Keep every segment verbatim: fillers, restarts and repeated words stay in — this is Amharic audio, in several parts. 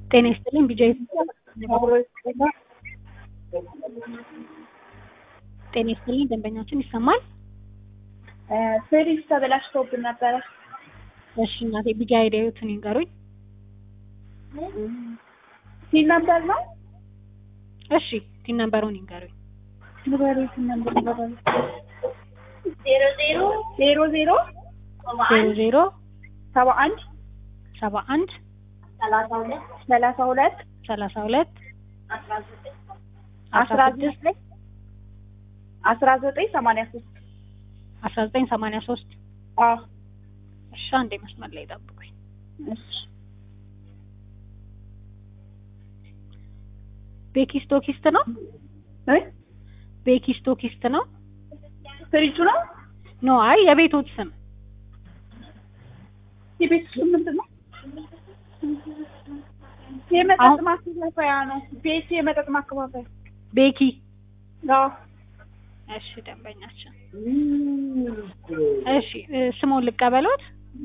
ጤና ይስጥልኝ ቢጃይ ጤና ይስጥልኝ ደንበኛችን ይሰማል? ፍሪጅ ተበላሽቶብን ነበረ። እሺ እናቴ ቢጃይ ዴዮትን ይንገሩኝ። ሲል ነበር ነው? እሺ ቲን ነምበሩን ይንገሩኝ። ንበሩ ሲል ነበር ነበር ዜሮ ዜሮ ዜሮ ዜሮ ዜሮ ዜሮ ሰባ አንድ ሰባ አንድ ሰላሳ ሁለት ሰላሳ ሁለት ሰላሳ ሁለት አስራ ዘጠኝ አስራ ዘጠኝ ሰማንያ ሶስት አስራ ዘጠኝ ሰማንያ ሶስት አዎ እሺ አንዴ መስመር ላይ ጠብቁኝ። እሺ ቤኪስቶኪስት ነው? እ ቤኪስቶኪስት ነው? ፍሪጁ ነው? ኖ አይ የቤቶት ስም የቤት ስም ምንድን ነው? የመጠጥ ማከፋፈያ ነው። ቤት የመጠጥ ማከፋፈያ ቤኪ አዎ። እሺ ደንበኛችን እሺ ስሙን ልቀበሎት?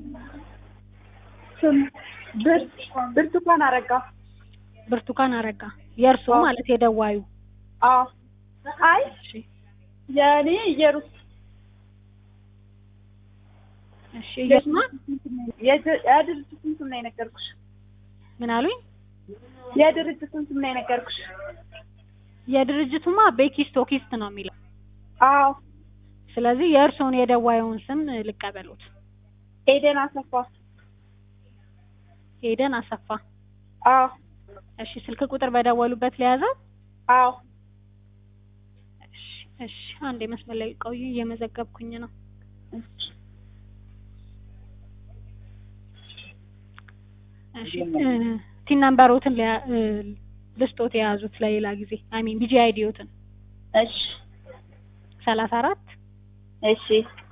ስም ብር ብርቱካን አረጋ። ብርቱካን አረጋ የእርሱ ማለት የደዋዩ? አዎ። አይ እሺ የኔ ኢየሩስ እሺ የስማ የድርጅቱን ስም ነው የነገርኩሽ። ምን አሉኝ? የድርጅቱን ስም ነው የነገርኩሽ። የድርጅቱማ ቤኪስቶኪስት ነው የሚለው። አዎ። ስለዚህ የእርሱን የደዋዩን ስም ልቀበሉት። ኤደን አሰፋ። ኤደን አሰፋ። አዎ። እሺ ስልክ ቁጥር በደወሉበት ለያዘው? አዎ። እሺ እሺ አንዴ መስመር ላይ ቆዩ፣ እየመዘገብኩኝ ነው። እሺ ቲን ነምበሮትን ልስጦት የያዙት ለሌላ ጊዜ አይ ሚን ቢጂ አይዲዮትን። እሺ ሰላሳ አራት እሺ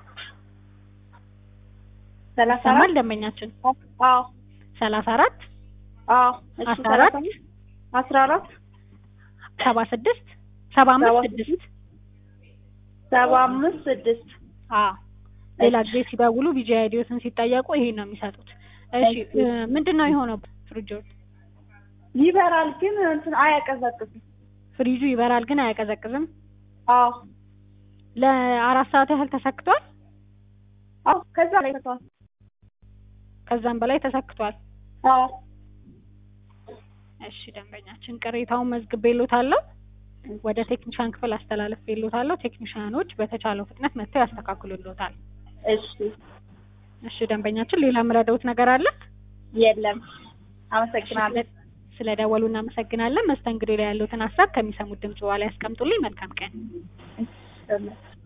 ሰላሳ ሰማል አራት ደንበኛችን? አዎ። ሰላሳ አራት አዎ። እሺ አስራ አራት አስራ አራት ሰባ ስድስት ሰባ አምስት ስድስት ሰባ አምስት ስድስት አዎ። ሌላ ጊዜ ሲደውሉ ቢጂ አይዲዮትን ሲጠየቁ ይሄን ነው የሚሰጡት። እሺ ምንድነው የሆነው? ፍሪጁ ይበራል ግን እንትን አያቀዘቅዝም። ፍሪጁ ይበራል ግን አያቀዘቅዝም? አዎ። ለአራት ሰዓት ያህል ተሰክቷል? አዎ ከዛ ላይ ተሰክቷል። ከዛም በላይ ተሰክቷል? አዎ። እሺ ደንበኛችን ቅሬታውን መዝግቤልዎታለሁ፣ ወደ ቴክኒሻን ክፍል አስተላልፌልዎታለሁ። ቴክኒሻኖች በተቻለው ፍጥነት መጥተው ያስተካክሉልዎታል። እሺ እሺ ደንበኛችን ሌላ የምረዳዎት ነገር አለ? የለም። አመሰግናለሁ። ስለደወሉ እናመሰግናለን። መስተንግዶ ላይ ያለዎትን ሀሳብ ከሚሰሙት ድምጽ በኋላ ያስቀምጡልኝ። መልካም ቀን።